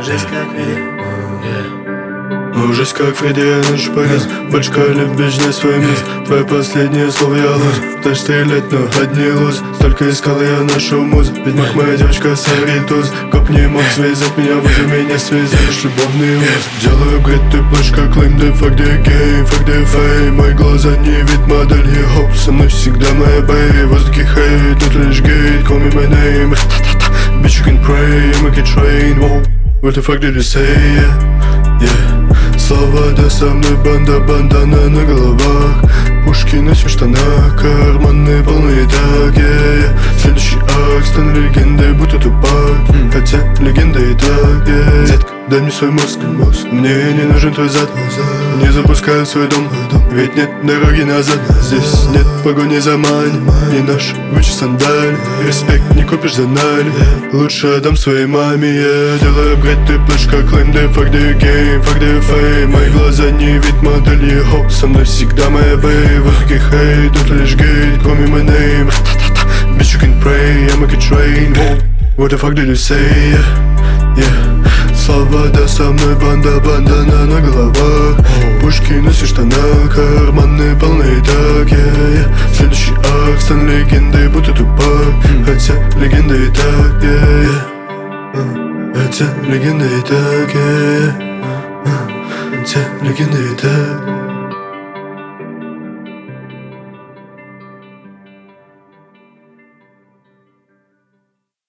Жесть как Жесть как Фредди, я наш полез. Бочка любишь не свой мест. Твое последнее слово я лось. Пытаешь стрелять, но одни лоз. Столько искал я нашел муз. Ведьмак моя девочка соритоз. Коп не мог связать меня, возле меня связаешь любовный уз. Делаю апгрейд, ты плачь как лайм. Да fuck the game, fuck the fame. Мои глаза не вид модели. Хоп, со мной всегда моя бэй. В воздухе хейт, тут лишь гейт. Call me my name. Bitch you can pray, make it train. What the fuck did you say, yeah. Слова, да со мной банда, бандана на головах. Пушки носим в штанах, карманы полные так, Следующий акт, стану легендой, будто тупак. Хотя легенда и так, Детка, дай мне свой мозг, мне не нужен твой зад. Не запускай в свой дом, ведь нет дороги назад. Здесь нет погони за мань, не наш Гуччи сандаль. Респект не купишь за наль, лучше отдам своей маме, Делаю апгрейд, ты плачь как лайм. Да fuck the game, fuck the fame. Мои глаза не вид модели, хоп, со мной всегда моя бэй. В воздухе хейт, тут лишь гейт. Call me my name. Bitch you can pray, I make it train. What the fuck did you say, yeah. Слова, да со мной банда, бандана на головах. Пушки носишь в штанах, карманы полные так, Следующий акт, стану легендой, будто тупак. Хотя легенда и так, Хотя легенда и так, Хотя легенда и так.